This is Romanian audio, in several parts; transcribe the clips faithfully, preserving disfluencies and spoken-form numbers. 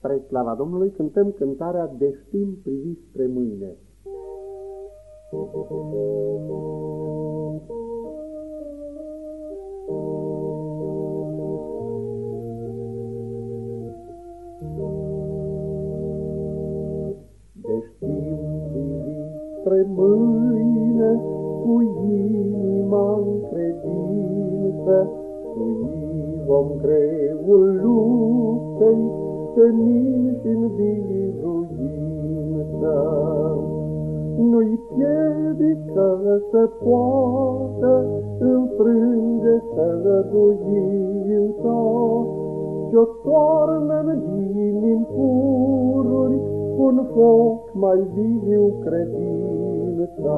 Spre slava Domnului cântăm cântarea De știm privi spre mâine. De știm privi spre mâine, cu inima în credință, sui vom greul luptei, senin și-n biruință. Nu-i piedică să poată înfrânge săruința, ce-o toarnă-n inimi pururi, cu-n foc mai viu credința.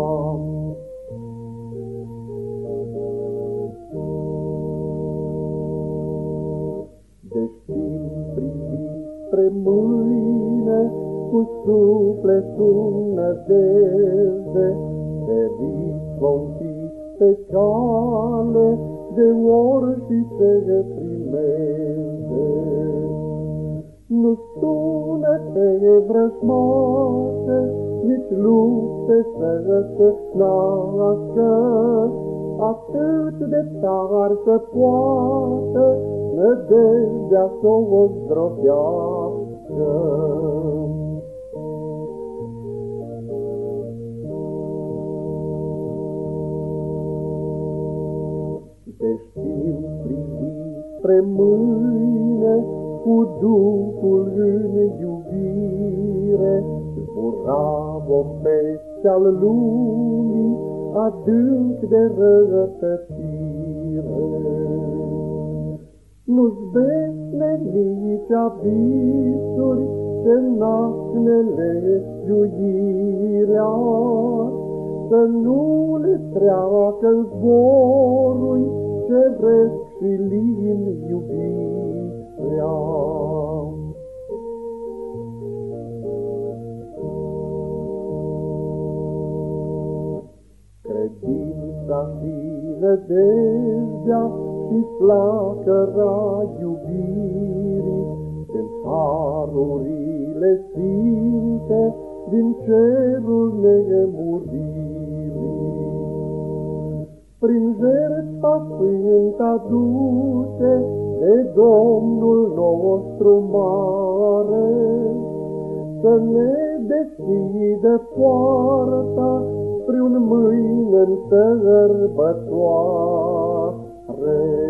De știm privi spre mâine, cu sufletul nădejde, feriți vom fi pe cale, de ori și se primeze. Nu sunete vrăjmașe, nici lupte să se nască, atât de tari să poată nădejdea să o zdrobească. De știm privi spre mâine, cu Duhul în iubire, zbura vom peste-al lumii, adânc de rătăcire. Nu-ți besne nici abisuri, ce nasc nelegiuirea, să nu le treacă zborui, ce vresc și lin iubirea. Credința și nădejdea și flacăra iubirii, în harurile sfinte din cerul nemuririi. Prin jertfa sfânt aduse de Domnul nostru mare, să ne deschidă poarta spre un mâine în sărbătoare.